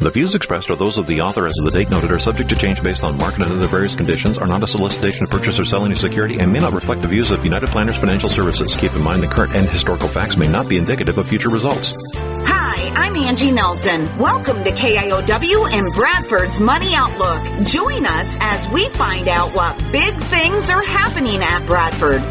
The views expressed are those of the author as of the date noted, are subject to change based on market and other various conditions, are not a solicitation to purchase or sell any security, and may not reflect the views of United Planners Financial Services. Keep in mind that current and historical facts may not be indicative of future results. Hi, I'm Angie Nelson. Welcome to KIOW and Bradford's Money Outlook. Join us as we find out what big things are happening at Bradford.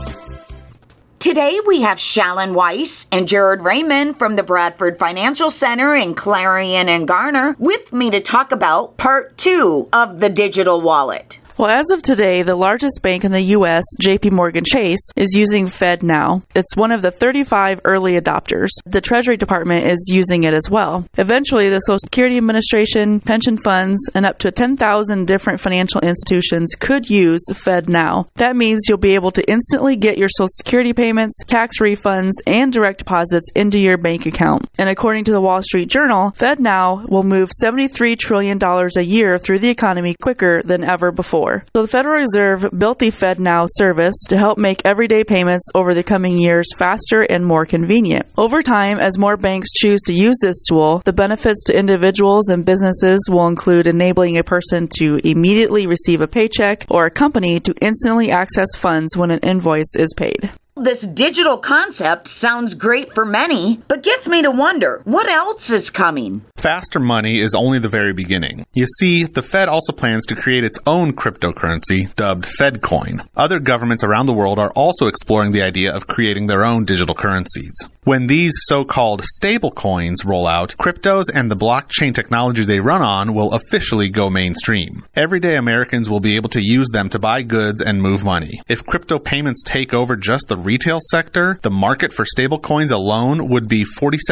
Today we have Shalyn Weiss and Jared Raymond from the Bradford Financial Center in Clarion and Garner with me to talk about part 2 of the digital wallet. Well, as of today, the largest bank in the U.S., J.P. Morgan Chase, is using FedNow. It's one of the 35 early adopters. The Treasury Department is using it as well. Eventually, the Social Security Administration, pension funds, and up to 10,000 different financial institutions could use FedNow. That means you'll be able to instantly get your Social Security payments, tax refunds, and direct deposits into your bank account. And according to the Wall Street Journal, FedNow will move $73 trillion a year through the economy quicker than ever before. So the Federal Reserve built the FedNow service to help make everyday payments over the coming years faster and more convenient. Over time, as more banks choose to use this tool, the benefits to individuals and businesses will include enabling a person to immediately receive a paycheck or a company to instantly access funds when an invoice is paid. This digital concept sounds great for many, but gets me to wonder, what else is coming? Faster money is only the very beginning. You see, the Fed also plans to create its own cryptocurrency, dubbed FedCoin. Other governments around the world are also exploring the idea of creating their own digital currencies. When these so-called stable coins roll out, cryptos and the blockchain technology they run on will officially go mainstream. Everyday Americans will be able to use them to buy goods and move money. If crypto payments take over just the retail sector, the market for stablecoins alone would be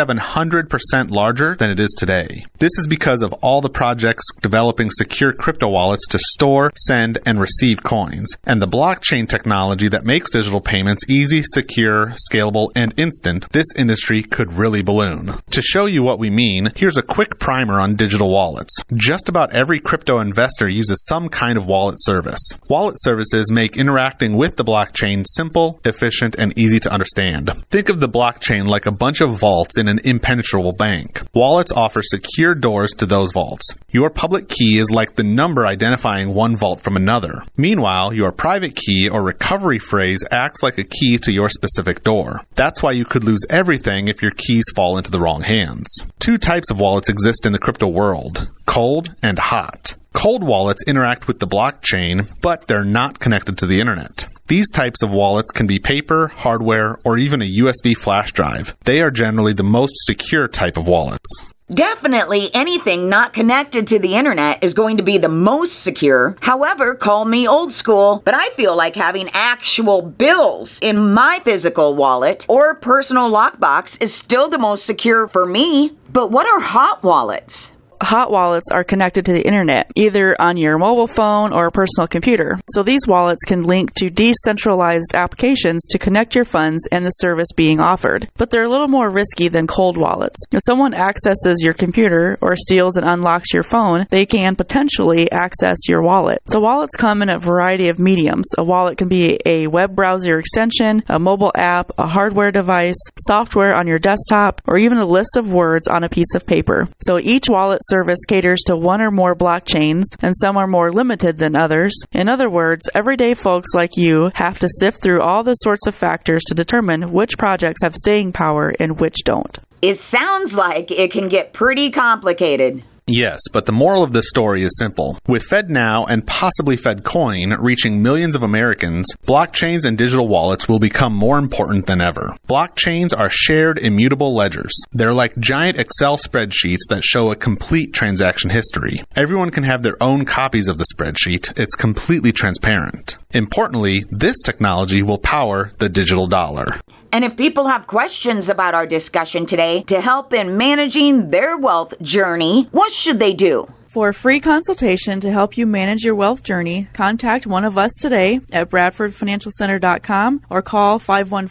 4,700% larger than it is today. This is because of all the projects developing secure crypto wallets to store, send, and receive coins, and the blockchain technology that makes digital payments easy, secure, scalable, and instant. This industry could really balloon. To show you what we mean, here's a quick primer on digital wallets. Just about every crypto investor uses some kind of wallet service. Wallet services make interacting with the blockchain simple, efficient, and easy to understand. Think of the blockchain like a bunch of vaults in an impenetrable bank. Wallets offer secure doors to those vaults. Your public key is like the number identifying one vault from another. Meanwhile, your private key or recovery phrase acts like a key to your specific door. That's why you could lose everything if your keys fall into the wrong hands. Two types of wallets exist in the crypto world: cold and hot. Cold wallets interact with the blockchain, but they're not connected to the internet. These types of wallets can be paper, hardware, or even a USB flash drive. They are generally the most secure type of wallets. Definitely anything not connected to the internet is going to be the most secure. However, call me old school, but I feel like having actual bills in my physical wallet or personal lockbox is still the most secure for me. But what are hot wallets? Hot wallets are connected to the internet, either on your mobile phone or personal computer. So these wallets can link to decentralized applications to connect your funds and the service being offered. But they're a little more risky than cold wallets. If someone accesses your computer or steals and unlocks your phone, they can potentially access your wallet. So wallets come in a variety of mediums. A wallet can be a web browser extension, a mobile app, a hardware device, software on your desktop, or even a list of words on a piece of paper. So each wallet service caters to one or more blockchains, and some are more limited than others. In other words, everyday folks like you have to sift through all the sorts of factors to determine which projects have staying power and which don't. It sounds like it can get pretty complicated. Yes, but the moral of this story is simple. With FedNow and possibly FedCoin reaching millions of Americans, blockchains and digital wallets will become more important than ever. Blockchains are shared immutable ledgers. They're like giant Excel spreadsheets that show a complete transaction history. Everyone can have their own copies of the spreadsheet. It's completely transparent. Importantly, this technology will power the digital dollar. And if people have questions about our discussion today to help in managing their wealth journey, what should they do? For a free consultation to help you manage your wealth journey, contact one of us today at bradfordfinancialcenter.com or call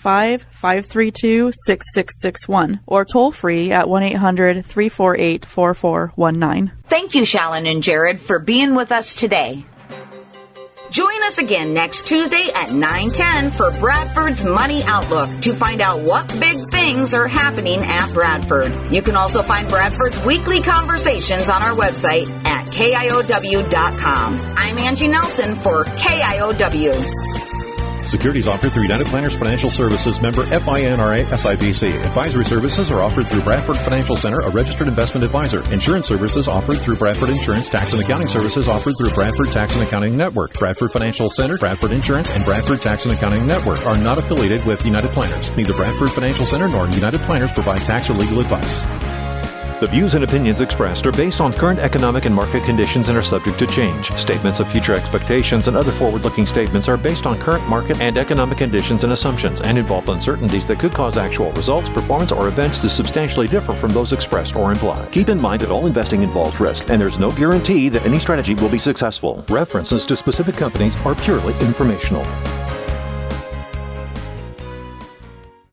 515-532-6661 or toll free at 1-800-348-4419. Thank you, Shalyn and Jared, for being with us today. Join us again next Tuesday at 9:10 for Bradford's Money Outlook to find out what big things are happening at Bradford. You can also find Bradford's weekly conversations on our website at KIOW.com. I'm Angie Nelson for KIOW. Securities offered through United Planners Financial Services, member FINRA SIPC. Advisory services are offered through Bradford Financial Center, a registered investment advisor. Insurance services offered through Bradford Insurance. Tax and accounting services offered through Bradford Tax and Accounting Network. Bradford Financial Center, Bradford Insurance, and Bradford Tax and Accounting Network are not affiliated with United Planners. Neither Bradford Financial Center nor United Planners provide tax or legal advice. The views and opinions expressed are based on current economic and market conditions and are subject to change. Statements of future expectations and other forward-looking statements are based on current market and economic conditions and assumptions and involve uncertainties that could cause actual results, performance, or events to substantially differ from those expressed or implied. Keep in mind that all investing involves risk, and there's no guarantee that any strategy will be successful. References to specific companies are purely informational.